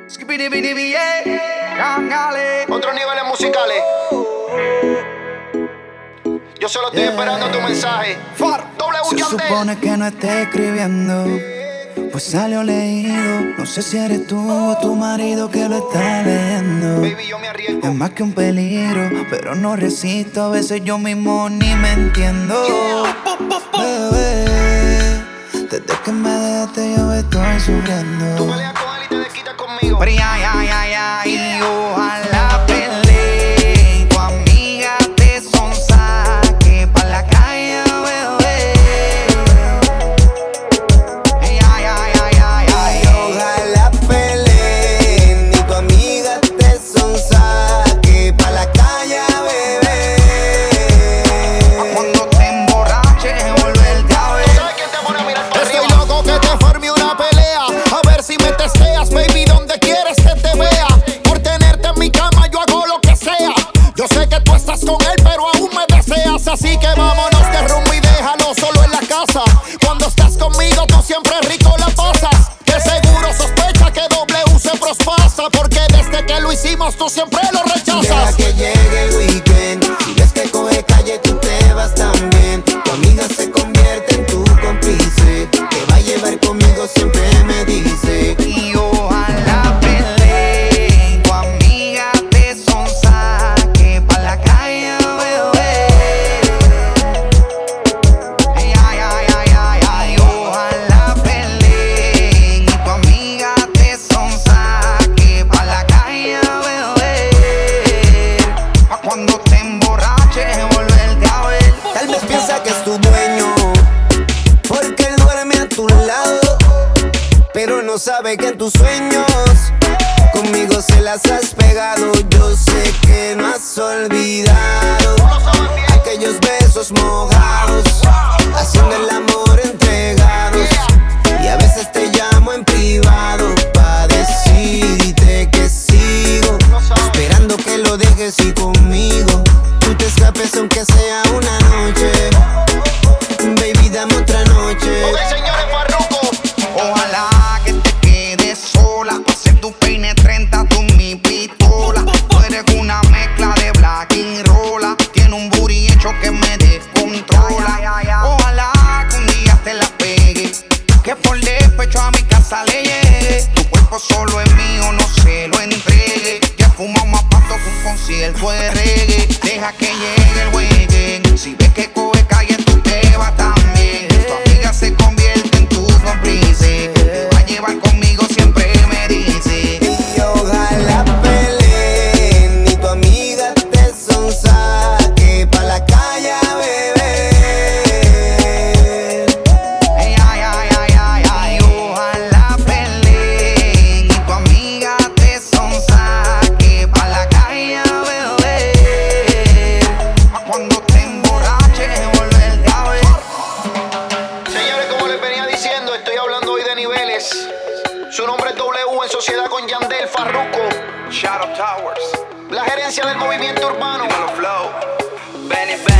Otros niveles musicales. Yo solo estoy esperando tu mensaje. Se Yandel. supone que no esté escribiendo, pues salió leído. No sé si eres tú o tu marido que lo está leyendo. Baby, yo me arriesgo. Es más que un peligro, pero no resisto. A veces yo mismo ni me entiendo. Bebé, desde que me dejaste yo estoy Tú sufriendo. peleas con él y te desquitas conmigo. Pero ay, ojalá pelee. Tu amiga te sonsaque pa' la calle, bebé. Ay, ojalá peleen y tu amiga te sonsaque pa' la calle, bebé. Cuando te emborraches, volverte a ver. ¿Sabes quién te pone a mirar por Estoy arriba? loco que te forme una pelea. A ver si me testeas, baby, donde quieres que te vea. Por tenerte en mi cama yo hago lo que sea. Yo sé que tú estás con él, pero aún me deseas. Así que vámonos de rumbo y déjalo solo en la casa. Cuando estás conmigo tú siempre rico la pasas. De seguro sospecha que W se prospasa, porque desde que lo hicimos tú siempre lo Deja rechazas. que llegue el weekend. Si ves que coge calle, tú te vas también. Tu amiga se convierte en tu cómplice. Te va a llevar conmigo, siempre me dice. Y ojalá pelee. Tu amiga te sonsaque pa' la calle, bebé. Ay, ojalá pelee. Y tu amiga te sonsaque pa' la calle, bebé. Pa' cuando te emborraches, volverte a ver. Tal vez piensa que es tu dueño, porque él duerme a tu lado, pero no sabe que en tus sueños conmigo se las has pegado. Yo sé que no has olvidado aquellos besos mojados, haciendo el amor entregados. Y a veces te llamo en privado pa' decirte que sigo esperando que lo dejes y conmigo tú te escapes aunque sea una noche. Baby, dame otra noche. Ok, señores, Farruko. Ojalá que te quedes sola. Hacer tu peine 30, tú mi pistola. Tú eres una mezcla de black y rola. Tiene un booty hecho que me descontrola. Ojalá que un día te la pegue, que por despecho a mi casa le llegue. Tu cuerpo solo es mío, no se lo entregue. Ya fumamos más pasto que un concierto de reggae. Deja que llegue el weekend. Si ves que coge calle, tú te vas también. Tu amiga se convierte en tu cómplice. Te va a llevar conmigo, siempre me dice. Y ojalá peleen y tu amiga te sonsaque pa' la calle, bebé. Ay, ojalá peleen y tu amiga te sonsaque pa' la calle, bebé. Pa' cuando te emborraches, volverte a ver. Señores, como les venía diciendo, estoy hablando hoy de niveles. Su nombre es W en sociedad con Yandel, Farruko, Shadow Towers, la gerencia del movimiento urbano. Flow, Benny